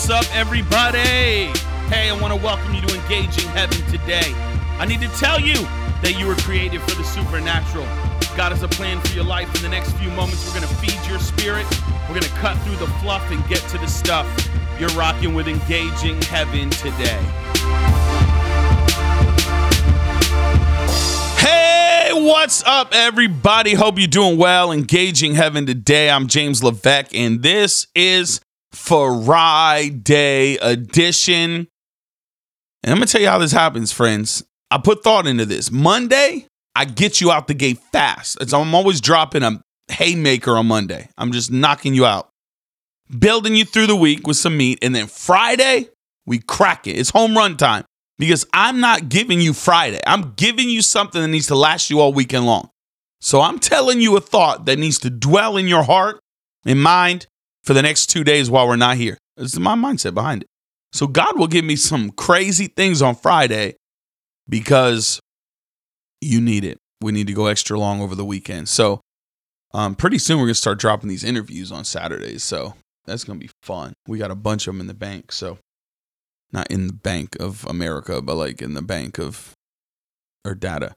What's up, everybody? Hey, I want to welcome you to Engaging Heaven today. I need to tell you that you were created for the supernatural. God has a plan for your life. In the next few moments, we're going to feed your spirit. We're going to cut through the fluff and get to the stuff. You're rocking with Engaging Heaven today. Hey, what's up, everybody? Hope you're doing well. Engaging Heaven today. I'm James Levesque, and this is Friday edition. And I'm going to tell you how this happens, friends. I put thought into this. Monday, I get you out the gate fast. I'm always dropping a haymaker on Monday. I'm just knocking you out. Building you through the week with some meat. And then Friday, we crack it. It's home run time. Because I'm not giving you Friday. I'm giving you something that needs to last you all weekend long. So I'm telling you a thought that needs to dwell in your heart and mind for the next 2 days while we're not here. This is my mindset behind it. So God will give me some crazy things on Friday because you need it. We need to go extra long over the weekend. So pretty soon we're going to start dropping these interviews on Saturdays. So that's going to be fun. We got a bunch of them in the bank. So not in the Bank of America, but like in the bank of our data.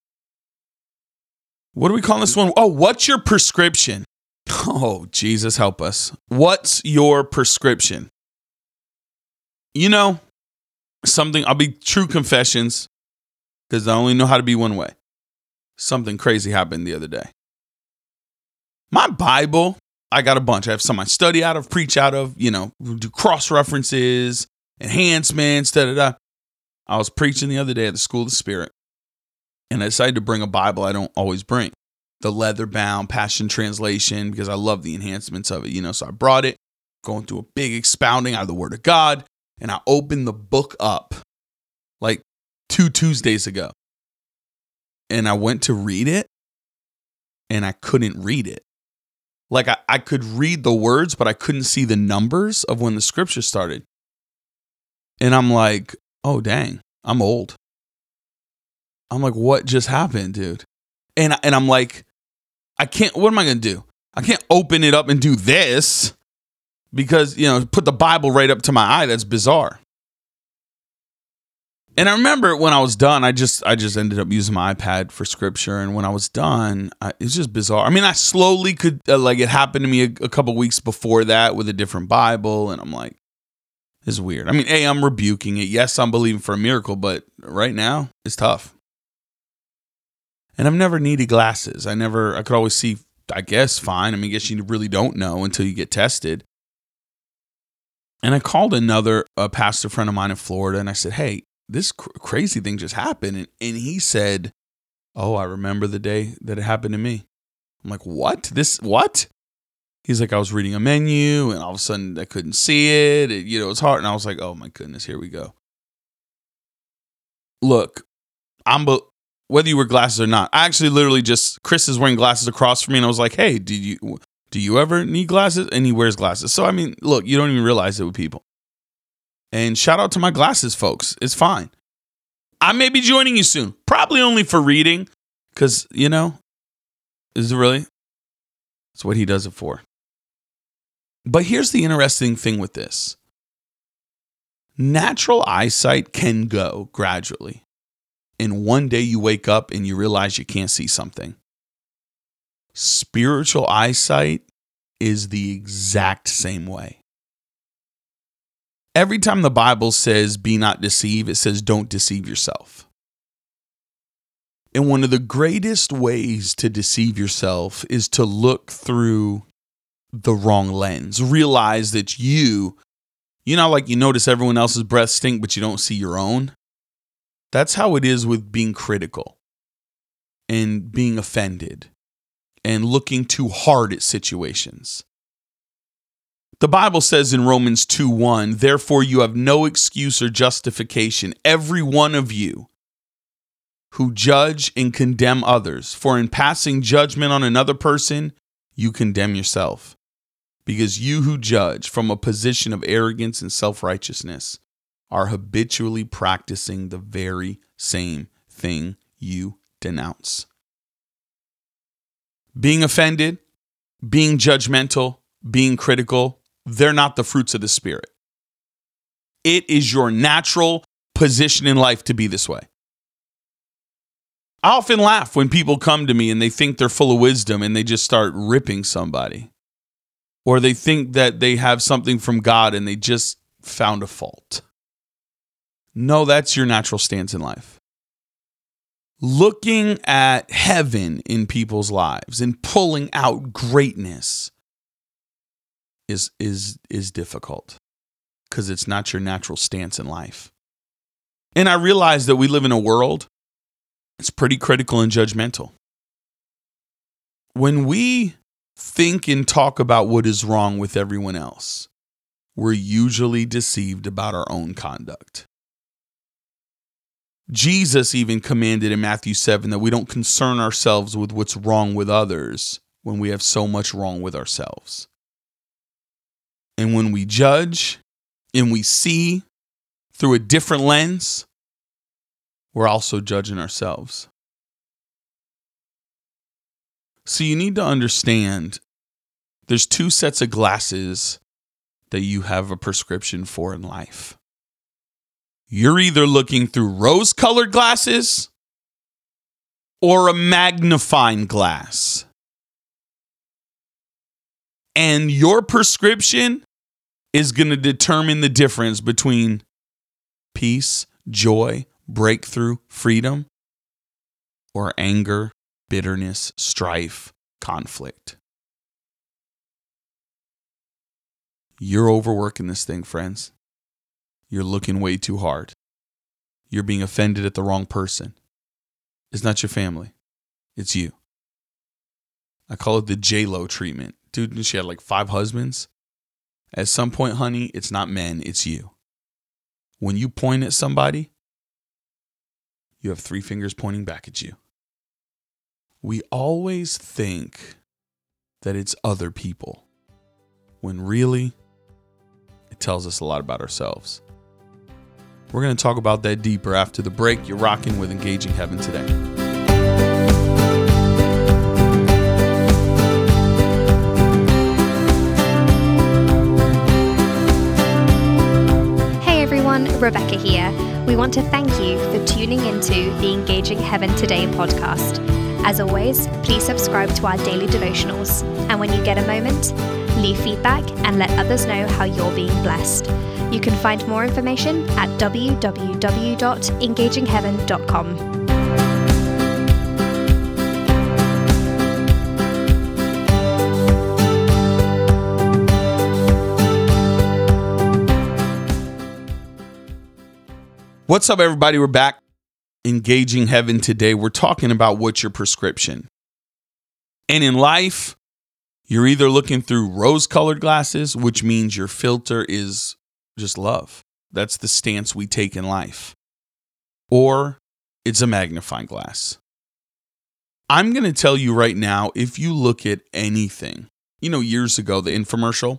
What do we call this one? Oh, what's your prescription? Oh, Jesus, help us. What's your prescription? You know, something, I'll be true confessions because I only know how to be one way. Something crazy happened the other day. My Bible, I got a bunch. I have some I study out of, preach out of, do cross references, enhancements, I was preaching the other day at the School of the Spirit, and I decided to bring a Bible I don't always bring. The leather-bound Passion Translation, because I love the enhancements of it, so I brought it, going through a big expounding out of the Word of God, and I opened the book up like 2 Tuesdays ago, and I went to read it, and I couldn't read it. Like, I could read the words, but I couldn't see the numbers of when the scripture started. And I'm like, oh, dang, I'm old. I'm like, what just happened, dude? And I'm like, I can't, what am I going to do? I can't open it up and do this because, put the Bible right up to my eye. That's bizarre. And I remember when I was done, I just ended up using my iPad for scripture. And when I was done, it's just bizarre. I mean, I slowly could, it happened to me a couple weeks before that with a different Bible. And I'm like, this is weird. I mean, A, I'm rebuking it. Yes, I'm believing for a miracle, but right now it's tough. And I've never needed glasses. I could always see, I guess, fine. I mean, I guess you really don't know until you get tested. And I called a pastor friend of mine in Florida, and I said, hey, this crazy thing just happened. And he said, oh, I remember the day that it happened to me. I'm like, what? What? He's like, I was reading a menu, and all of a sudden I couldn't see it. It was hard. And I was like, oh, my goodness, here we go. Look, whether you wear glasses or not, I actually literally Chris is wearing glasses across from me, and I was like, hey, do you ever need glasses? And he wears glasses. So, I mean, look, you don't even realize it with people. And shout out to my glasses, folks. It's fine. I may be joining you soon. Probably only for reading, because, is it really? That's what he does it for. But here's the interesting thing with this. Natural eyesight can go gradually. And one day you wake up and you realize you can't see something. Spiritual eyesight is the exact same way. Every time the Bible says, be not deceived, it says, don't deceive yourself. And one of the greatest ways to deceive yourself is to look through the wrong lens. Realize that like you notice everyone else's breath stink, but you don't see your own. That's how it is with being critical and being offended and looking too hard at situations. The Bible says in Romans 2:1, therefore you have no excuse or justification, every one of you who judge and condemn others. For in passing judgment on another person, you condemn yourself. Because you who judge from a position of arrogance and self-righteousness are habitually practicing the very same thing you denounce. Being offended, being judgmental, being critical, they're not the fruits of the Spirit. It is your natural position in life to be this way. I often laugh when people come to me and they think they're full of wisdom and they just start ripping somebody. Or they think that they have something from God and they just found a fault. No, that's your natural stance in life. Looking at heaven in people's lives and pulling out greatness is difficult because it's not your natural stance in life. And I realize that we live in a world that's pretty critical and judgmental. When we think and talk about what is wrong with everyone else, we're usually deceived about our own conduct. Jesus even commanded in Matthew 7 that we don't concern ourselves with what's wrong with others when we have so much wrong with ourselves. And when we judge and we see through a different lens, we're also judging ourselves. So you need to understand there's two sets of glasses that you have a prescription for in life. You're either looking through rose-colored glasses or a magnifying glass. And your prescription is going to determine the difference between peace, joy, breakthrough, freedom, or anger, bitterness, strife, conflict. You're overworking this thing, friends. You're looking way too hard. You're being offended at the wrong person. It's not your family. It's you. I call it the J-Lo treatment. Dude, she had like 5 husbands. At some point, honey, it's not men, it's you. When you point at somebody, you have 3 fingers pointing back at you. We always think that it's other people, when really, it tells us a lot about ourselves. We're going to talk about that deeper after the break. You're rocking with Engaging Heaven today. Hey everyone, Rebecca here. We want to thank you for tuning into the Engaging Heaven Today podcast. As always, please subscribe to our daily devotionals. And when you get a moment, leave feedback and let others know how you're being blessed. You can find more information at www.engagingheaven.com. What's up, everybody? We're back. Engaging Heaven today. We're talking about what's your prescription. And in life, you're either looking through rose-colored glasses, which means your filter is just love. That's the stance we take in life. Or it's a magnifying glass. I'm going to tell you right now, if you look at anything, years ago, the infomercial,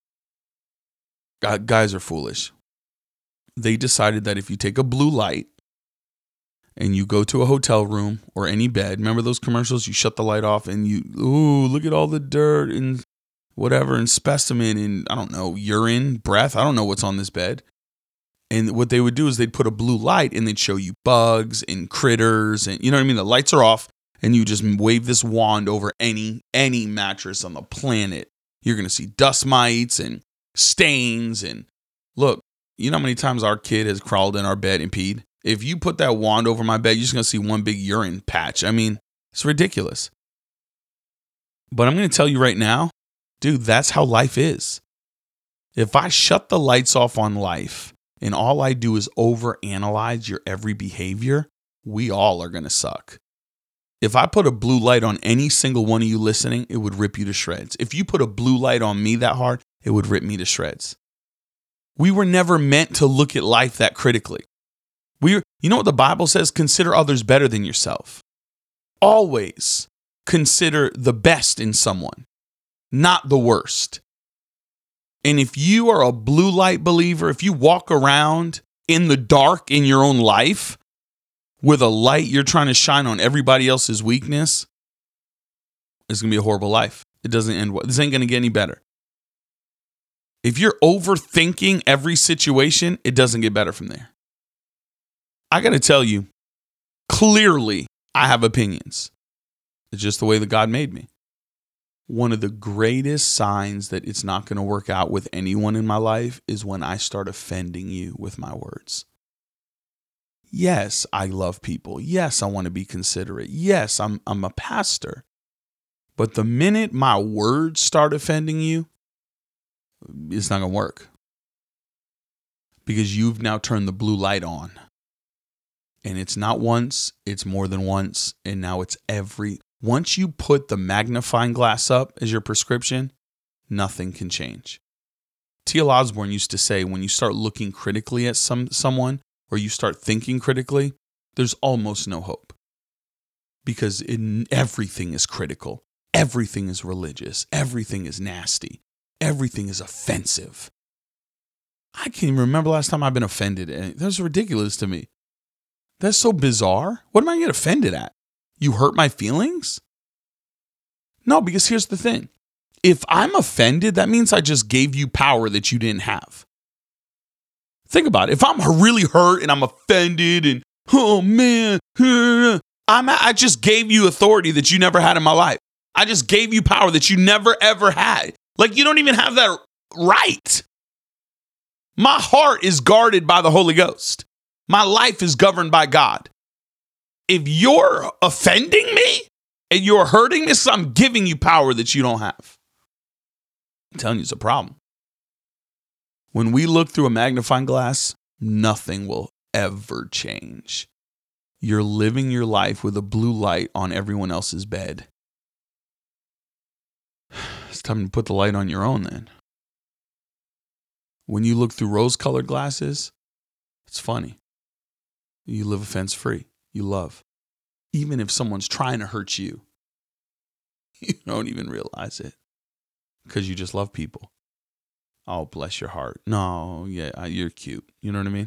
guys are foolish. They decided that if you take a blue light and you go to a hotel room or any bed, remember those commercials? You shut the light off and look at all the dirt and whatever and specimen and, I don't know, urine, breath. I don't know what's on this bed. And what they would do is they'd put a blue light and they'd show you bugs and critters and, you know what I mean? The lights are off and you just wave this wand over any mattress on the planet. You're going to see dust mites and stains. And look, you know how many times our kid has crawled in our bed and peed? If you put that wand over my bed, you're just going to see one big urine patch. I mean, it's ridiculous. But I'm going to tell you right now, dude, that's how life is. If I shut the lights off on life and all I do is overanalyze your every behavior, we all are going to suck. If I put a blue light on any single one of you listening, it would rip you to shreds. If you put a blue light on me that hard, it would rip me to shreds. We were never meant to look at life that critically. You know what the Bible says? Consider others better than yourself. Always consider the best in someone, not the worst. And if you are a blue light believer, if you walk around in the dark in your own life with a light you're trying to shine on everybody else's weakness, it's going to be a horrible life. It doesn't end well. This ain't going to get any better. If you're overthinking every situation, it doesn't get better from there. I got to tell you, clearly, I have opinions. It's just the way that God made me. One of the greatest signs that it's not going to work out with anyone in my life is when I start offending you with my words. Yes, I love people. Yes, I want to be considerate. Yes, I'm a pastor. But the minute my words start offending you, it's not going to work. Because you've now turned the blue light on. And it's not once, it's more than once. And now it's once you put the magnifying glass up as your prescription, nothing can change. T.L. Osborne used to say, when you start looking critically at someone, or you start thinking critically, there's almost no hope. Because everything is critical. Everything is religious. Everything is nasty. Everything is offensive. I can't even remember last time I've been offended. And that's ridiculous to me. That's so bizarre. What am I going to get offended at? You hurt my feelings? No, because here's the thing. If I'm offended, that means I just gave you power that you didn't have. Think about it. If I'm really hurt and I'm offended and, oh man, I just gave you authority that you never had in my life. I just gave you power that you never, ever had. Like, you don't even have that right. My heart is guarded by the Holy Ghost. My life is governed by God. If you're offending me and you're hurting me, so I'm giving you power that you don't have. I'm telling you, it's a problem. When we look through a magnifying glass, nothing will ever change. You're living your life with a blue light on everyone else's bed. It's time to put the light on your own then. When you look through rose-colored glasses, it's funny. You live offense-free. You love. Even if someone's trying to hurt you, you don't even realize it because you just love people. Oh, bless your heart. No, yeah, you're cute. You know what I mean?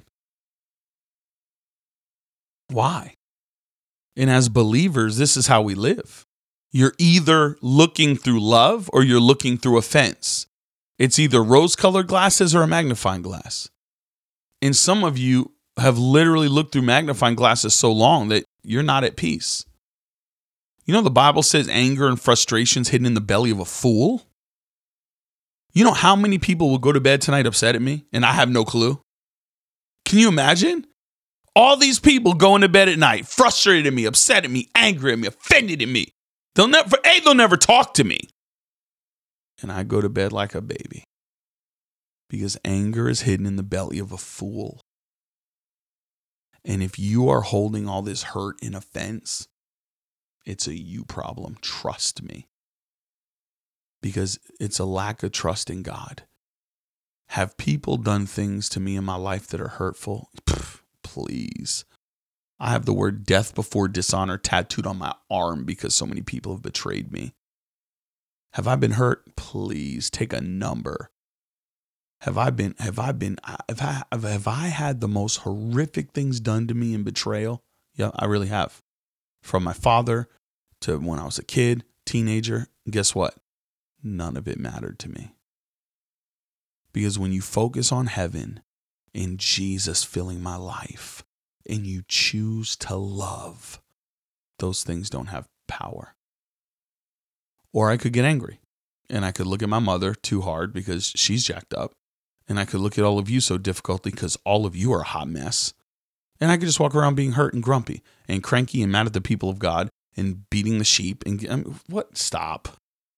Why? And as believers, this is how we live. You're either looking through love or you're looking through offense. It's either rose-colored glasses or a magnifying glass. And some of you have literally looked through magnifying glasses so long that you're not at peace. You know, the Bible says anger and frustration's hidden in the belly of a fool. You know how many people will go to bed tonight upset at me and I have no clue? Can you imagine? All these people going to bed at night, frustrated at me, upset at me, angry at me, offended at me. They'll never talk to me. And I go to bed like a baby. Because anger is hidden in the belly of a fool. And if you are holding all this hurt and offense, it's a you problem. Trust me. Because it's a lack of trust in God. Have people done things to me in my life that are hurtful? Please. I have the word death before dishonor tattooed on my arm because so many people have betrayed me. Have I been hurt? Please take a number. Have I had the most horrific things done to me in betrayal? Yeah, I really have. From my father to when I was a kid, teenager, guess what? None of it mattered to me. Because when you focus on heaven and Jesus filling my life and you choose to love, those things don't have power. Or I could get angry and I could look at my mother too hard because she's jacked up. And I could look at all of you so difficultly because all of you are a hot mess. And I could just walk around being hurt and grumpy and cranky and mad at the people of God and beating the sheep. And what? Stop.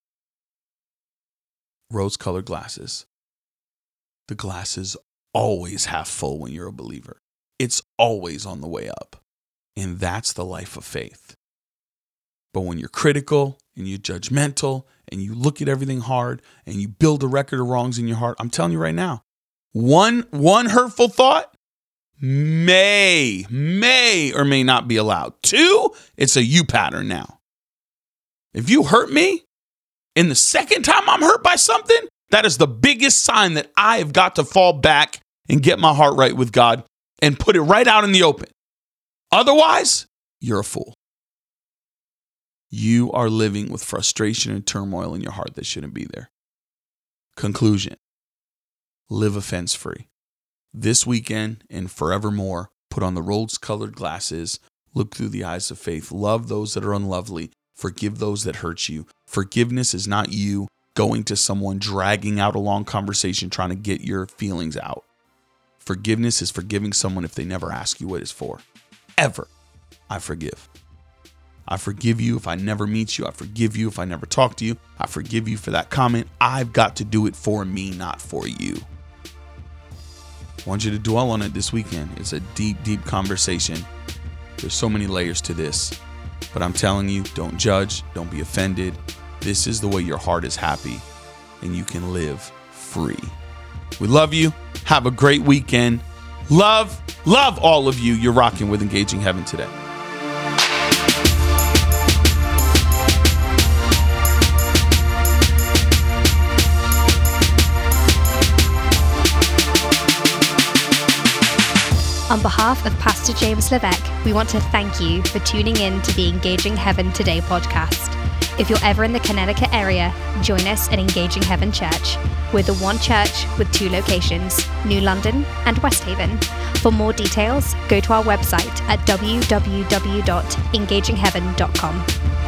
Rose-colored glasses. The glass is always half full when you're a believer. It's always on the way up. And that's the life of faith. But when you're critical and you're judgmental and you look at everything hard and you build a record of wrongs in your heart, I'm telling you right now, one hurtful thought may or may not be allowed. 2, it's a you pattern now. If you hurt me, and the second time I'm hurt by something, that is the biggest sign that I have got to fall back and get my heart right with God and put it right out in the open. Otherwise, you're a fool. You are living with frustration and turmoil in your heart that shouldn't be there. Conclusion. live offense-free. This weekend and forevermore, put on the rose-colored glasses, look through the eyes of faith, love those that are unlovely, forgive those that hurt you. Forgiveness is not you going to someone, dragging out a long conversation, trying to get your feelings out. Forgiveness is forgiving someone if they never ask you what it's for. Ever. I forgive. I forgive you if I never meet you. I forgive you if I never talk to you. I forgive you for that comment. I've got to do it for me, not for you. I want you to dwell on it this weekend. It's a deep, deep conversation. There's so many layers to this. But I'm telling you, don't judge. Don't be offended. This is the way your heart is happy and you can live free. We love you. Have a great weekend. Love all of you. You're rocking with Engaging Heaven today. On behalf of Pastor James Levesque, we want to thank you for tuning in to the Engaging Heaven Today podcast. If you're ever in the Connecticut area, join us at Engaging Heaven Church. We're the one church with 2 locations, New London and West Haven. For more details, go to our website at www.engagingheaven.com.